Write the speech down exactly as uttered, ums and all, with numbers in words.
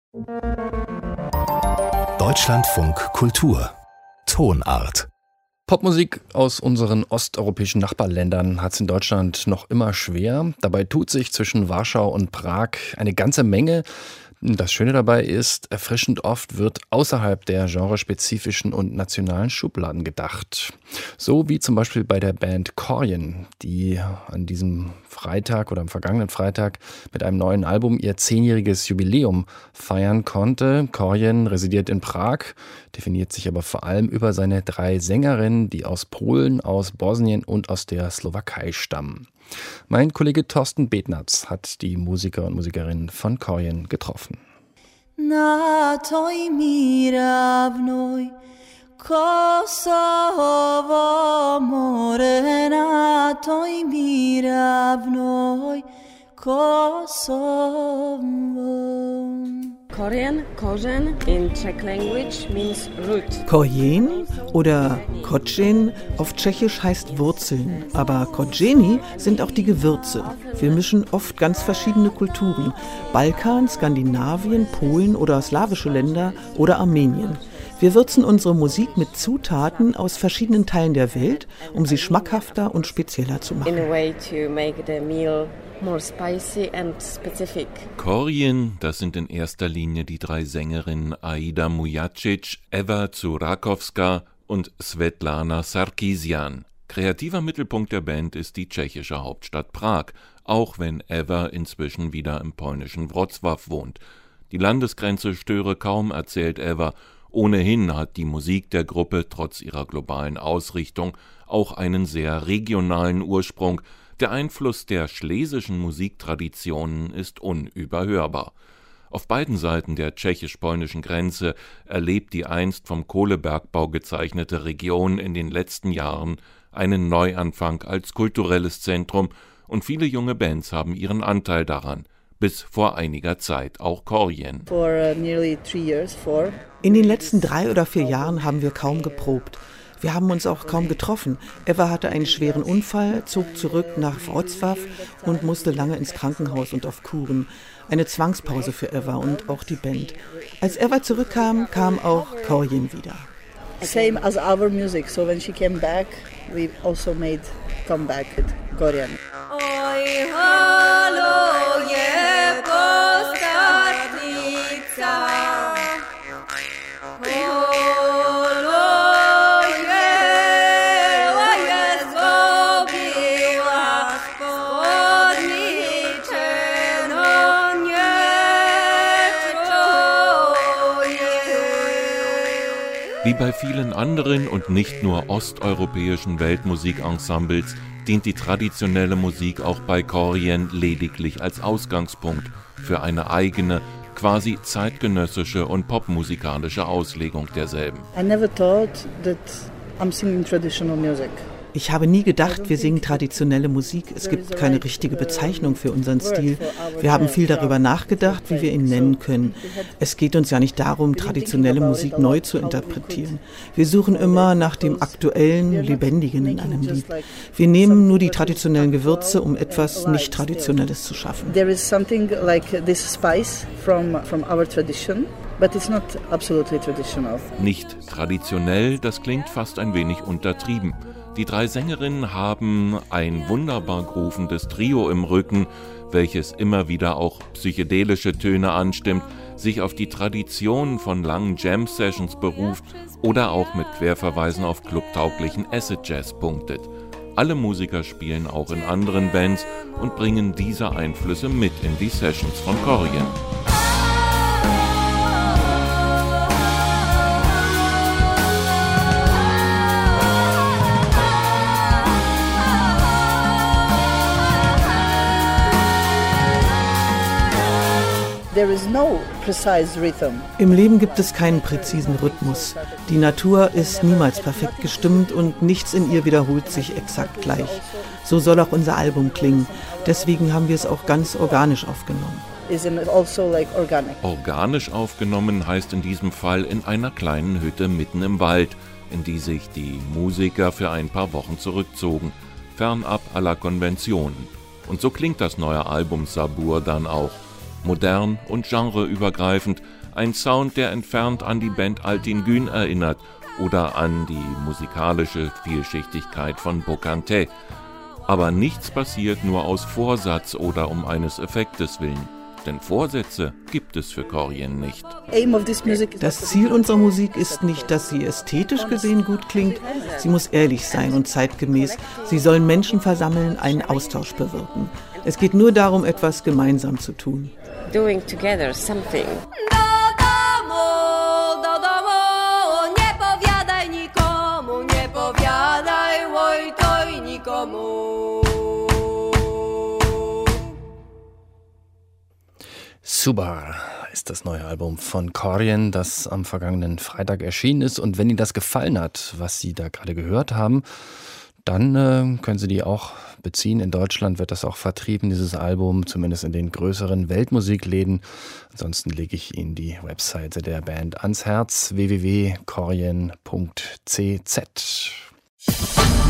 Deutschlandfunk Kultur Tonart. Popmusik aus unseren osteuropäischen Nachbarländern hat es in Deutschland noch immer schwer. Dabei tut sich zwischen Warschau und Prag eine ganze Menge. Das Schöne dabei ist, erfrischend oft wird außerhalb der genrespezifischen und nationalen Schubladen gedacht. So wie zum Beispiel bei der Band Korjen, die an diesem Freitag oder am vergangenen Freitag mit einem neuen Album ihr zehnjähriges Jubiläum feiern konnte. Korjen residiert in Prag, definiert sich aber vor allem über seine drei Sängerinnen, die aus Polen, aus Bosnien und aus der Slowakei stammen. Mein Kollege Thorsten Betnatz hat die Musiker und Musikerinnen von Korjen getroffen. Na toj mi ravnoj, Kosovo more, na toj mi ravnoj, Kosovo. Korjen, Korjen in Czech language means root. Korjen oder Kojen auf Tschechisch heißt Wurzeln, aber Kojeni sind auch die Gewürze. Wir mischen oft ganz verschiedene Kulturen: Balkan, Skandinavien, Polen oder slawische Länder oder Armenien. Wir würzen unsere Musik mit Zutaten aus verschiedenen Teilen der Welt, um sie schmackhafter und spezieller zu machen. In a way to make the meal more spicy and specific. Korjen, das sind in erster Linie die drei Sängerinnen Aida Mujacic, Eva Zurakowska und Svetlana Sarkisian. Kreativer Mittelpunkt der Band ist die tschechische Hauptstadt Prag, auch wenn Eva inzwischen wieder im polnischen Wrocław wohnt. Die Landesgrenze störe kaum, erzählt Eva. Ohnehin hat die Musik der Gruppe trotz ihrer globalen Ausrichtung auch einen sehr regionalen Ursprung. Der Einfluss der schlesischen Musiktraditionen ist unüberhörbar. Auf beiden Seiten der tschechisch-polnischen Grenze erlebt die einst vom Kohlebergbau gezeichnete Region in den letzten Jahren einen Neuanfang als kulturelles Zentrum, und viele junge Bands haben ihren Anteil daran. Bis vor einiger Zeit auch Korjen. In den letzten drei oder vier Jahren haben wir kaum geprobt. Wir haben uns auch kaum getroffen. Eva hatte einen schweren Unfall, zog zurück nach Wrocław und musste lange ins Krankenhaus und auf Kuren. Eine Zwangspause für Eva und auch die Band. Als Eva zurückkam, kam auch Korjen wieder. Same as our music. So when she came back, we also made come back with Korjen. Oj, halo, je Kostatica. Wie bei vielen anderen und nicht nur osteuropäischen Weltmusikensembles dient die traditionelle Musik auch bei Korjen lediglich als Ausgangspunkt für eine eigene, quasi zeitgenössische und popmusikalische Auslegung derselben. I never thought that I'm singing traditional music. Ich habe nie gedacht, wir singen traditionelle Musik. Es gibt keine richtige Bezeichnung für unseren Stil. Wir haben viel darüber nachgedacht, wie wir ihn nennen können. Es geht uns ja nicht darum, traditionelle Musik neu zu interpretieren. Wir suchen immer nach dem Aktuellen, Lebendigen in einem Lied. Wir nehmen nur die traditionellen Gewürze, um etwas Nicht-Traditionelles zu schaffen. There is something like this spice from from our tradition. But it's not absolutely traditional. Nicht traditionell, das klingt fast ein wenig untertrieben. Die drei Sängerinnen haben ein wunderbar groovendes Trio im Rücken, welches immer wieder auch psychedelische Töne anstimmt, sich auf die Tradition von langen Jam-Sessions beruft oder auch mit Querverweisen auf clubtauglichen Acid-Jazz punktet. Alle Musiker spielen auch in anderen Bands und bringen diese Einflüsse mit in die Sessions von Korjen. There is no precise rhythm. Im Leben gibt es keinen präzisen Rhythmus. Die Natur ist niemals perfekt gestimmt und nichts in ihr wiederholt sich exakt gleich. So soll auch unser Album klingen. Deswegen haben wir es auch ganz organisch aufgenommen. Also like organic. Organisch aufgenommen heißt in diesem Fall in einer kleinen Hütte mitten im Wald, in die sich die Musiker für ein paar Wochen zurückzogen, fernab aller Konventionen. Und so klingt das neue Album Sabur dann auch. Modern und genreübergreifend, Ein Sound, der entfernt an die Band Altin Gün erinnert oder an die musikalische Vielschichtigkeit von Bocante. Aber nichts passiert nur aus Vorsatz oder um eines Effektes willen. Denn Vorsätze gibt es für Korjen nicht. Das Ziel unserer Musik ist nicht, dass sie ästhetisch gesehen gut klingt. Sie muss ehrlich sein und zeitgemäß. Sie soll Menschen versammeln, einen Austausch bewirken. Es geht nur darum, etwas gemeinsam zu tun. Doing together something. Subar ist das neue Album von Korjen, das am vergangenen Freitag erschienen ist. Und wenn Ihnen das gefallen hat, was Sie da gerade gehört haben, dann äh, können Sie die auch beziehen. In Deutschland wird das auch vertrieben, dieses Album, zumindest in den größeren Weltmusikläden. Ansonsten lege ich Ihnen die Webseite der Band ans Herz, w w w punkt korjen punkt c z.